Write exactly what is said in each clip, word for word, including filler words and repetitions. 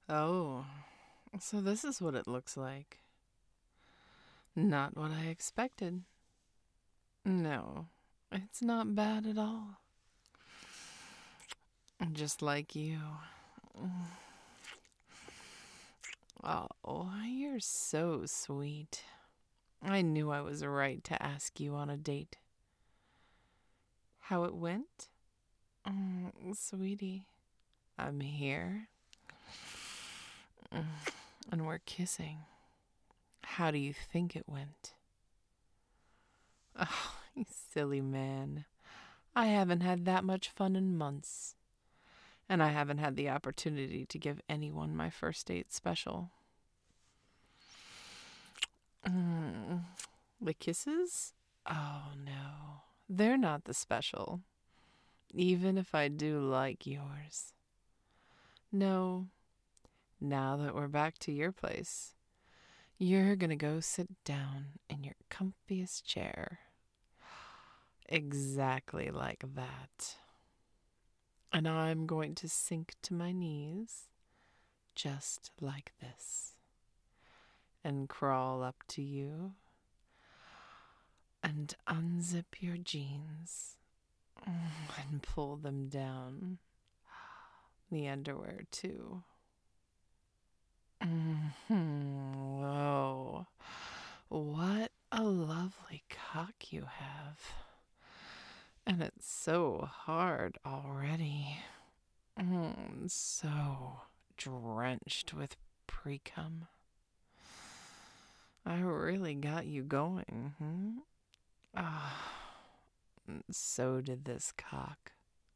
Oh, so this is what it looks like. Not what I expected. No, it's not bad at all. Just like you. Oh, you're so sweet. I knew I was right to ask you on a date. How it went? Mm, sweetie, I'm here. Mm, and we're kissing. How do you think it went? Oh, you silly man. I haven't had that much fun in months. And I haven't had the opportunity to give anyone my first date special. Mm, the kisses? Oh no, they're not the special, even if I do like yours. No, now that we're back to your place, you're gonna go sit down in your comfiest chair. Exactly like that. And I'm going to sink to my knees, just like this, and crawl up to you and unzip your jeans and pull them down. The underwear, too. Mm-hmm. Whoa. What a lovely cock you have. And it's so hard already. Mm, so drenched with pre cum. I really got you going, hmm? Ah, so did this cock.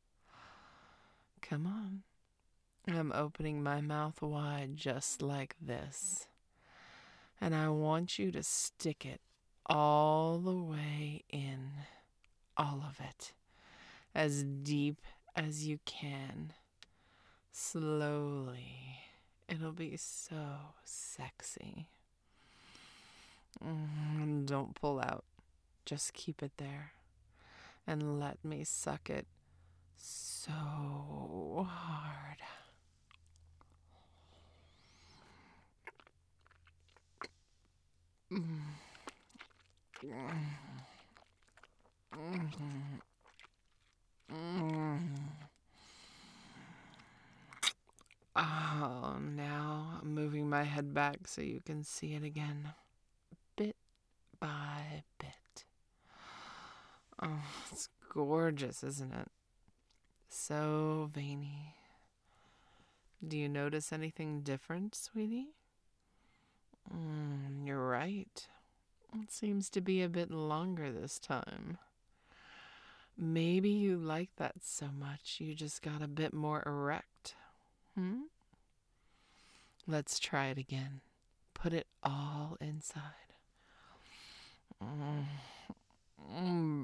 Come on. I'm opening my mouth wide just like this. And I want you to stick it all the way in. All of it. As deep as you can. Slowly. It'll be so sexy. Mm, don't pull out. Just keep it there. And let me suck it so hard. Mm. Mm. Mm. Oh, now I'm moving my head back so you can see it again. Bit by bit. Oh, it's gorgeous, isn't it? So veiny. Do you notice anything different, sweetie? Mm, you're right. It seems to be a bit longer this time. Maybe you like that so much you just got a bit more erect. Hmm? Let's try it again. Put it all inside. Mm. Mm.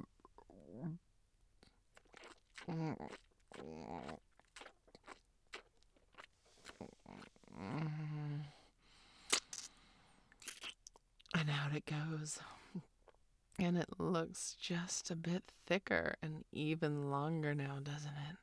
Mm. Mm. And out it goes. And it looks just a bit thicker and even longer now, doesn't it?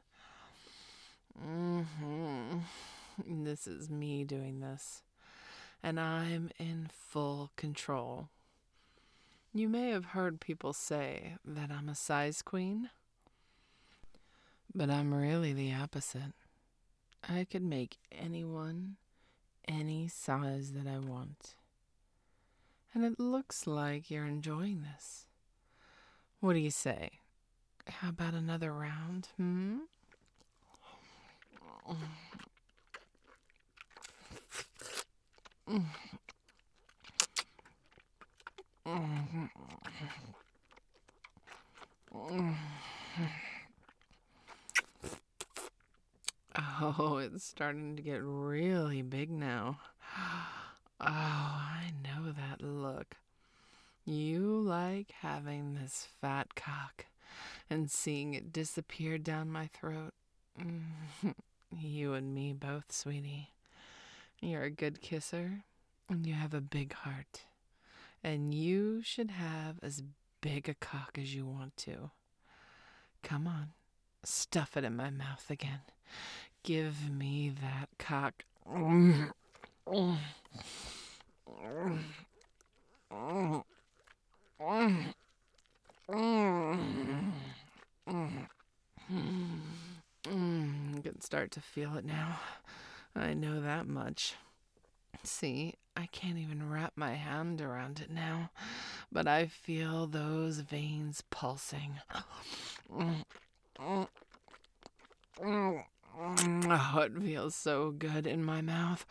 Mm-hmm. This is me doing this. And I'm in full control. You may have heard people say that I'm a size queen, but I'm really the opposite. I could make anyone any size that I want. And it looks like you're enjoying this. What do you say? How about another round? Hmm? Oh, it's starting to get really big now. Oh, I know that look. You like having this fat cock and seeing it disappear down my throat. You and me both, sweetie. You're a good kisser, and you have a big heart. And you should have as big a cock as you want to. Come on, stuff it in my mouth again. Give me that cock I can start to feel it now. I know that much. See, I can't even wrap my hand around it now, but I feel those veins pulsing. Oh, it feels so good in my mouth.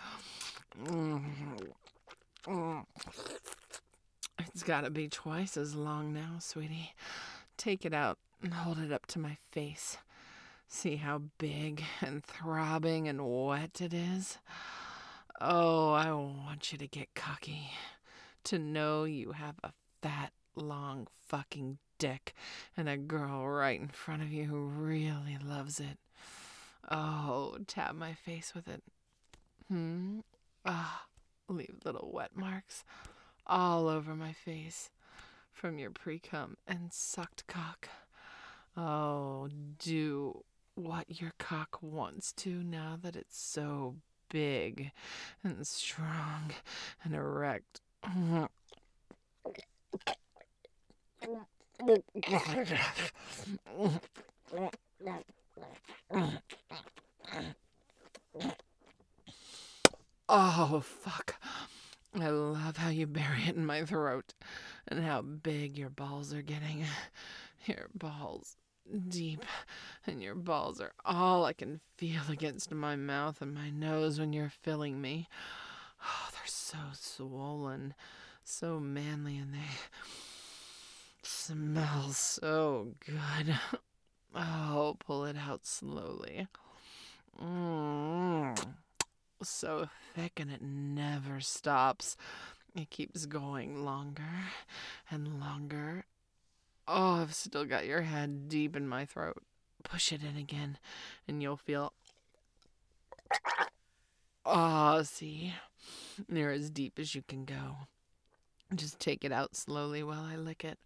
It's gotta be twice as long now, sweetie. Take it out and hold it up to my face. See how big and throbbing and wet it is? Oh, I want you to get cocky. To know you have a fat, long fucking dick and a girl right in front of you who really loves it. Oh, tap my face with it. Hmm? Ah, leave little wet marks all over my face from your pre-cum and sucked cock. Oh, do what your cock wants to now that it's so big and strong and erect. Oh, fuck. I love how you bury it in my throat and how big your balls are getting. Your balls deep, and your balls are all I can feel against my mouth and my nose when you're filling me. Oh, they're so swollen, so manly, and they smell so good. Oh, pull it out slowly. Mm. So thick, and it never stops. It keeps going longer and longer. Oh, I've still got your head deep in my throat. Push it in again, and you'll feel... Oh, see? You're as deep as you can go. Just take it out slowly while I lick it.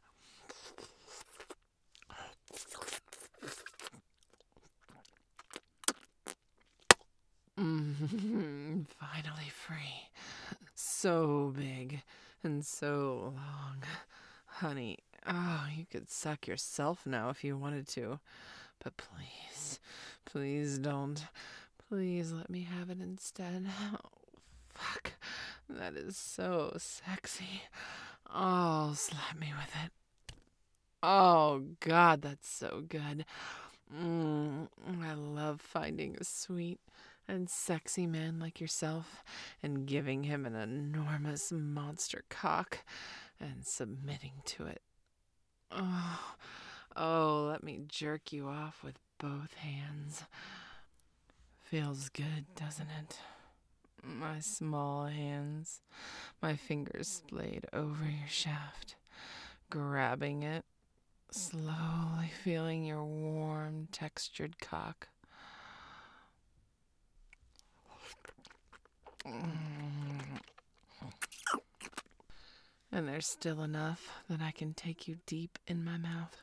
Mm-hmm. Finally free. So big and so long. Honey, oh, you could suck yourself now if you wanted to. But please, please don't. Please let me have it instead. Oh, fuck. That is so sexy. Oh, slap me with it. Oh, God, that's so good. Mm, I love finding a sweet and sexy man like yourself and giving him an enormous monster cock and submitting to it. Oh, oh, let me jerk you off with both hands. Feels good, doesn't it? My small hands, my fingers splayed over your shaft, grabbing it, slowly feeling your warm, textured cock. And there's still enough that I can take you deep in my mouth.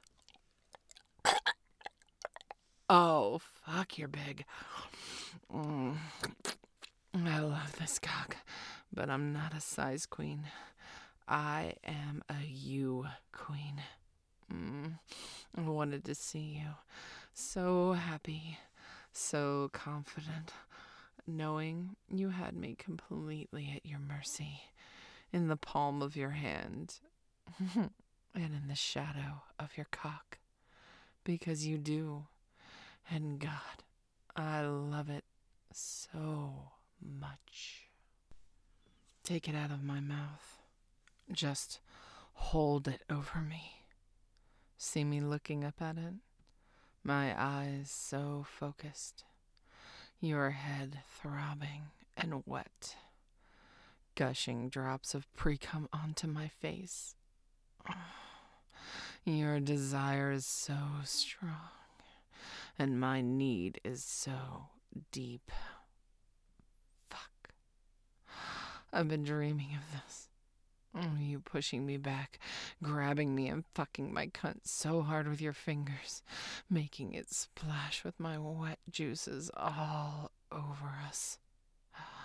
Oh, fuck, you're big. Mm. I love this cock, but I'm not a size queen. I am a you queen. Mm. I wanted to see you so happy, so confident, knowing you had me completely at your mercy, in the palm of your hand, and in the shadow of your cock, because you do. And God, I love it so much. Take it out of my mouth. Just hold it over me. See me looking up at it? My eyes so focused. Your head throbbing and wet. Gushing drops of pre-cum onto my face. Oh, your desire is so strong. And my need is so deep. Fuck. I've been dreaming of this. Oh, you pushing me back, grabbing me and fucking my cunt so hard with your fingers, making it splash with my wet juices all over us.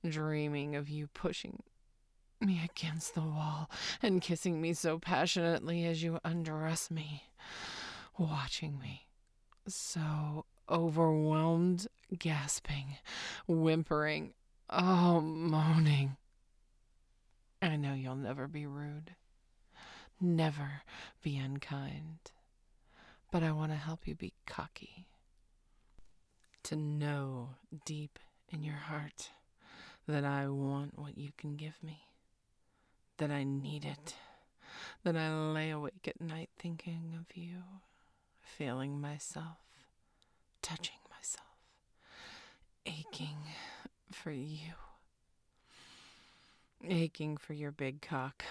dreaming of you pushing me against the wall and kissing me so passionately as you undress me, watching me so overwhelmed, gasping, whimpering, oh, moaning. I know you'll never be rude, never be unkind, but I want to help you be cocky. To know deep in your heart that I want what you can give me, that I need it, that I lay awake at night thinking of you, feeling myself, touching myself, aching for you, aching for your big cock.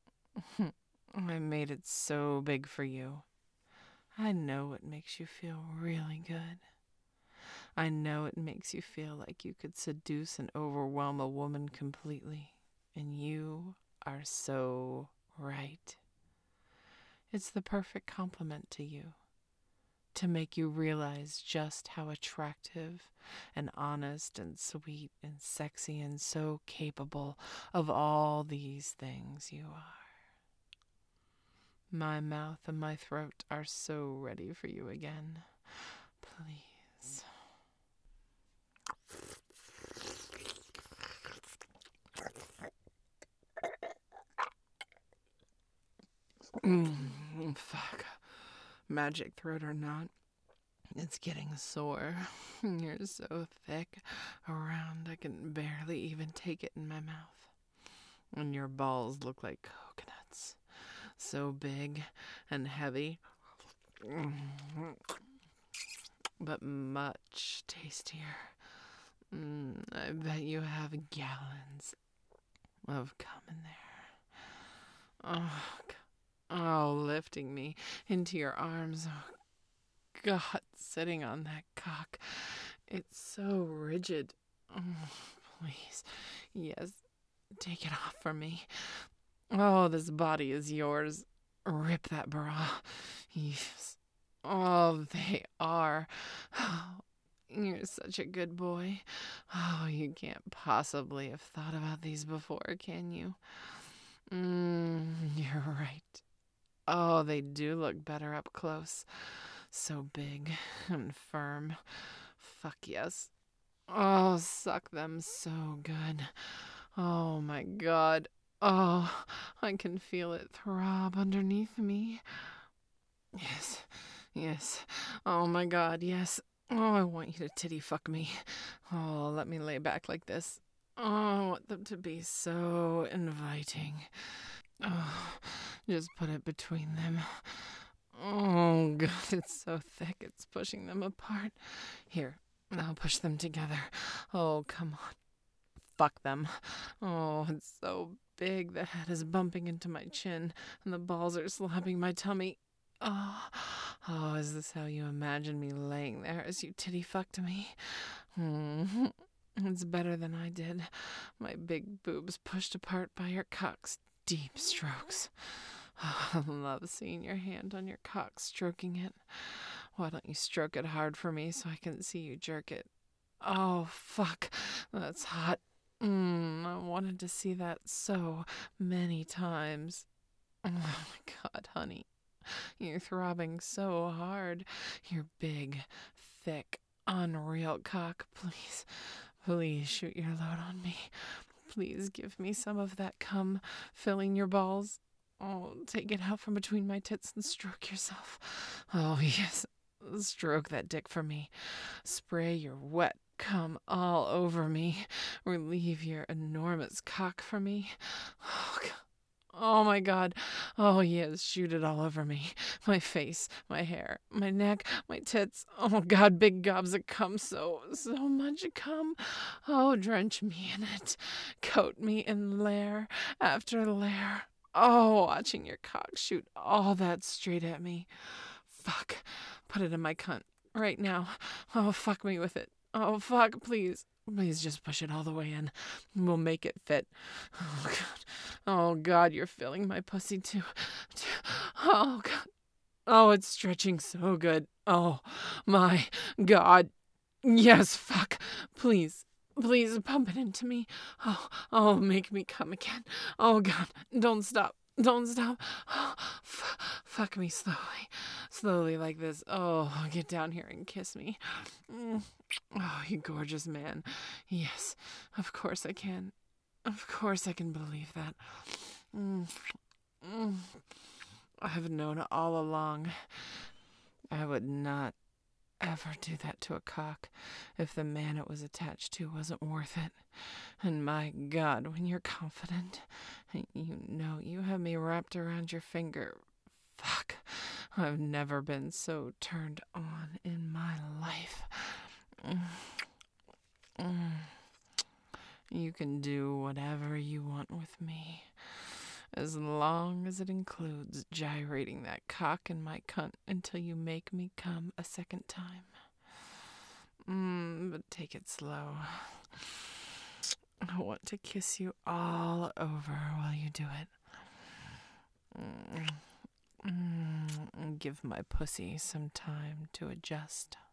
I made it so big for you. I know it makes you feel really good. I know it makes you feel like you could seduce and overwhelm a woman completely, and you are so right. It's the perfect compliment to you, to make you realize just how attractive and honest and sweet and sexy and so capable of all these things you are. My mouth and my throat are so ready for you again. Please. Mm, fuck. Magic throat or not, it's getting sore. You're so thick around I can barely even take it in my mouth. And your balls look like coconuts. So big and heavy, but much tastier. Mm, I bet you have gallons of cum in there. Oh, oh, lifting me into your arms. Oh, God, sitting on that cock. It's so rigid. Oh, please. Yes, take it off from me. Oh, this body is yours. Rip that bra. Yes. Oh, they are. Oh, you're such a good boy. Oh, you can't possibly have thought about these before, can you? Mm, you're right. Oh, they do look better up close. So big and firm. Fuck yes. Oh, suck them so good. Oh my God. Oh, I can feel it throb underneath me. Yes, yes. Oh my God, yes. Oh, I want you to titty fuck me. Oh, let me lay back like this. Oh, I want them to be so inviting. Oh, just put it between them. Oh, God, it's so thick, it's pushing them apart. Here, I'll push them together. Oh, come on. Fuck them. Oh, it's so big. The head is bumping into my chin, and the balls are slapping my tummy. Oh, oh, is this how you imagine me laying there as you titty fucked me? Hmm. It's better than I did. My big boobs pushed apart by your cock's deep strokes. Oh, I love seeing your hand on your cock, stroking it. Why don't you stroke it hard for me so I can see you jerk it? Oh, fuck. That's hot. Mm, I wanted to see that so many times. Oh my God, honey. You're throbbing so hard. Your big, thick, unreal cock. Please, please shoot your load on me. Please give me some of that cum filling your balls. Oh, take it out from between my tits and stroke yourself. Oh, yes. Stroke that dick for me. Spray your wet cum all over me. Relieve your enormous cock for me. Oh, God. Oh my God. Oh yes, shoot it all over me. My face, my hair, my neck, my tits. Oh God, big gobs of cum, so, so much cum. Oh, drench me in it. Coat me in layer after layer. Oh, watching your cock shoot all that straight at me. Fuck. Put it in my cunt right now. Oh, fuck me with it. Oh, fuck, please. Please just push it all the way in. We'll make it fit. Oh, God. Oh, God, you're filling my pussy too. Oh, God. Oh, it's stretching so good. Oh, my God. Yes, fuck. Please. Please pump it into me. Oh, oh, make me come again. Oh, God, don't stop. Don't stop. Oh, f- fuck me slowly. Slowly like this. Oh, get down here and kiss me. Mm. Oh, you gorgeous man. Yes, of course I can. Of course I can believe that. Mm. Mm. I've known it all along. I would not ever do that to a cock if the man it was attached to wasn't worth it. And my God, when you're confident, you know you have me wrapped around your finger. Fuck, I've never been so turned on in my life. Mm. Mm. You can do whatever you want with me, as long as it includes gyrating that cock in my cunt until you make me come a second time. Mm, but take it slow. I want to kiss you all over while you do it. Mm, mm, give my pussy some time to adjust.